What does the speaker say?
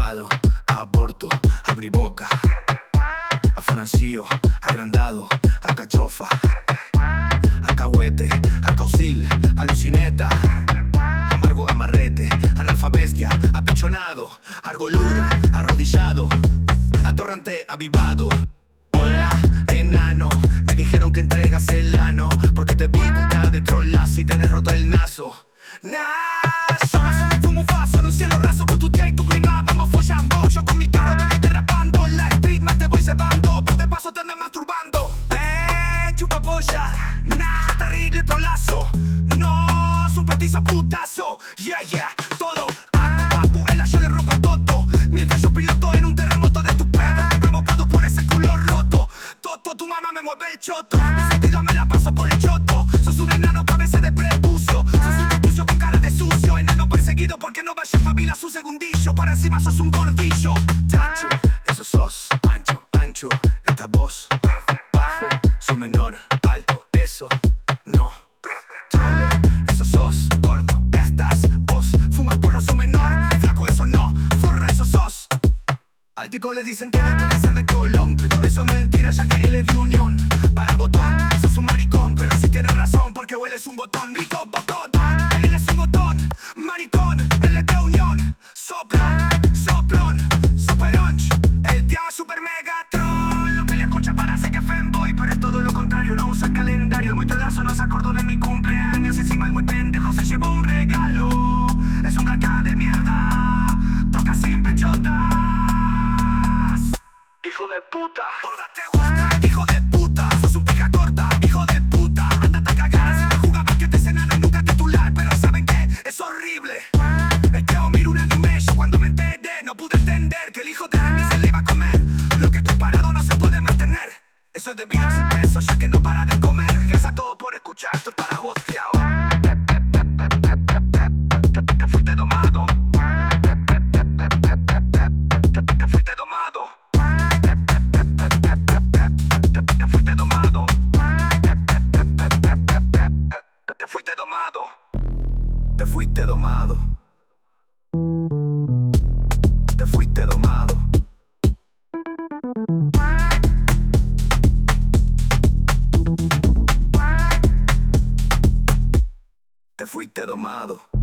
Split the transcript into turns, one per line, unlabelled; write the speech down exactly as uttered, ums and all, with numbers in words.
abogado, aborto, abriboca, afrancío, agrandado, alcachofa, alcahuete, alcaucil, alucineta, amargo amarrete, analfabestia, apichonado, argoludo, arrodillado, atorrante, avivado. Hola, enano, me dijeron que entregas el ano, porque te vi puta de trolazo y tenés roto el naso. Nah, yo fumo faso en un cielo raso con tu tía y tu prima, vamos follando. Yo con mi carro te derrapando, en la street más te voy cebando, por de paso te andas masturbando. Eh, chupa polla, nah, terrible trolazo. No, es un petizo putazo, yeah, yeah, todo. A tu papu, en la yo le rompo todo, mientras yo piloto en un terremoto de tu pedo, provocado por ese culo roto. Toto, tu mamá me mueve el choto, mi sentido me la paso por el choto. Sos un enano cabeza de prepucio, sos un prepucio con cara de sucio, enano perseguido porque no vaya familia su segundillo, para encima sos un gordillo. Tacho, eso sos, ancho, ancho, esta voz, bajo, su menor, alto, eso, no. Eso sos, gordo, estás vos, fumas porro, su menor, flaco, eso no, forra, eso sos. Al tico le dicen que debe ser de Colón, pero eso es mentira ya que él es de Unión. Para botón, sos un maricón, pero si tienes razón porque hueles un botón. Rico botón, él es un botón, maricón, él es de Unión. Soplón, soplón, superonch, el tío super megatron. Lo que le escucha parece que fanboy, pero es todo lo contrario, no usa el calendario. El muy pedazo no se acordó de mi cumpleaños, encima el muy pendejo se llevó un regalo. Es un caca de mierda, toca sin pechotas. Hijo de puta, toda te gusta, hijo de puta, sos un pija corta, hijo de puta, andate a cagar, si te jugabas que te cenaron nunca titular, pero ¿saben qué? Es horrible. Es que o miro un anime, yo cuando me enteré no pude entender que el hijo de mí se le iba a comer. Lo que estoy parado no se puede mantener, eso es de vida sin peso, ya que no para de comer. Gracias a todo por escuchar, esto es para vos, fiao. Te fuiste domado, te fuiste domado. Te fuiste domado. Te fuiste domado. Te fuiste domado. Te fuiste domado. Te fuiste domado.